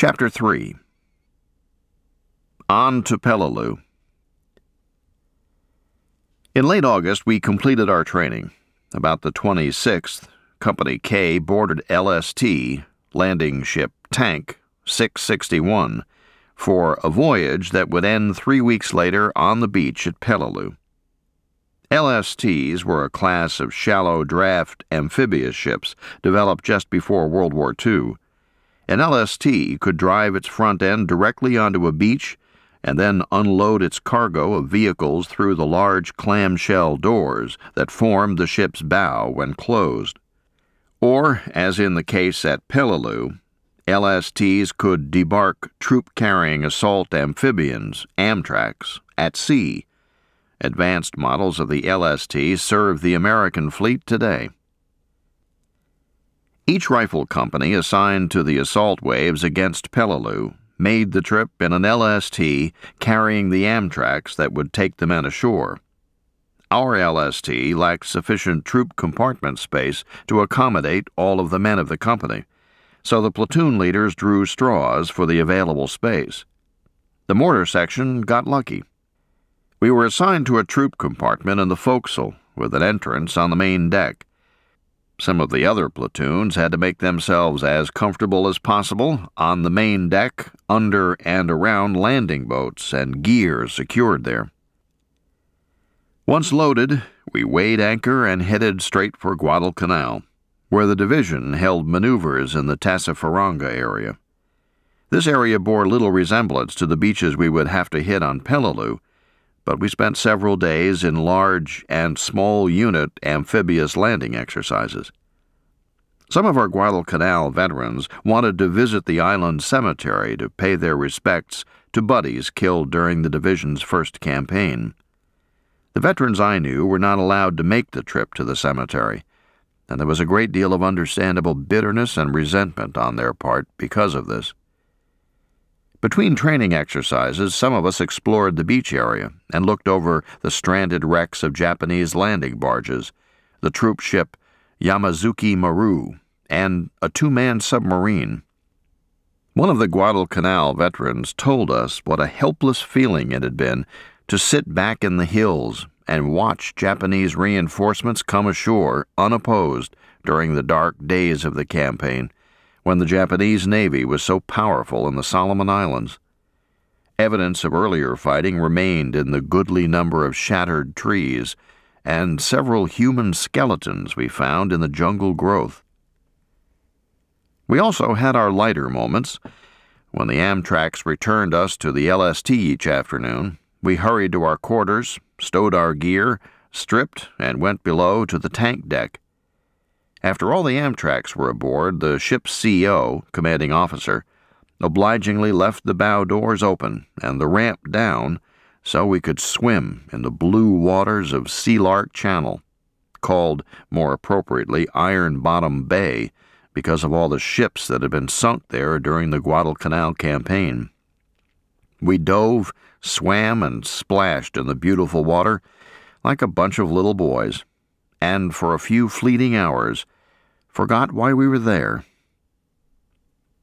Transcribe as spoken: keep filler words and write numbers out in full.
Chapter three. On to Peleliu. In late August, we completed our training. About the twenty-sixth, Company K boarded L S T, landing ship Tank six sixty-one, for a voyage that would end three weeks later on the beach at Peleliu. L S Ts were a class of shallow draft amphibious ships developed just before World War Two. An L S T could drive its front end directly onto a beach and then unload its cargo of vehicles through the large clamshell doors that formed the ship's bow when closed. Or, as in the case at Peleliu, L S Ts could debark troop-carrying assault amphibians, Amtracs, at sea. Advanced models of the L S T serve the American fleet today. Each rifle company assigned to the assault waves against Peleliu made the trip in an L S T carrying the Amtracs that would take the men ashore. Our L S T lacked sufficient troop compartment space to accommodate all of the men of the company, so the platoon leaders drew straws for the available space. The mortar section got lucky. We were assigned to a troop compartment in the forecastle with an entrance on the main deck. Some of the other platoons had to make themselves as comfortable as possible on the main deck, under and around landing boats and gear secured there. Once loaded, we weighed anchor and headed straight for Guadalcanal, where the division held maneuvers in the Tassafaronga area. This area bore little resemblance to the beaches we would have to hit on Peleliu, but we spent several days in large and small unit amphibious landing exercises. Some of our Guadalcanal veterans wanted to visit the island cemetery to pay their respects to buddies killed during the division's first campaign. The veterans I knew were not allowed to make the trip to the cemetery, and there was a great deal of understandable bitterness and resentment on their part because of this. Between training exercises, some of us explored the beach area and looked over the stranded wrecks of Japanese landing barges, the troop ship Yamazuki Maru, and a two-man submarine. One of the Guadalcanal veterans told us what a helpless feeling it had been to sit back in the hills and watch Japanese reinforcements come ashore unopposed during the dark days of the campaign, when the Japanese Navy was so powerful in the Solomon Islands. Evidence of earlier fighting remained in the goodly number of shattered trees and several human skeletons we found in the jungle growth. We also had our lighter moments. When the Amtracs returned us to the L S T each afternoon, we hurried to our quarters, stowed our gear, stripped, and went below to the tank deck. After all the Amtracs were aboard, the ship's C O, commanding officer, obligingly left the bow doors open and the ramp down so we could swim in the blue waters of Sea Lark Channel, called, more appropriately, Iron Bottom Bay, because of all the ships that had been sunk there during the Guadalcanal campaign. We dove, swam, and splashed in the beautiful water like a bunch of little boys, and for a few fleeting hours forgot why we were there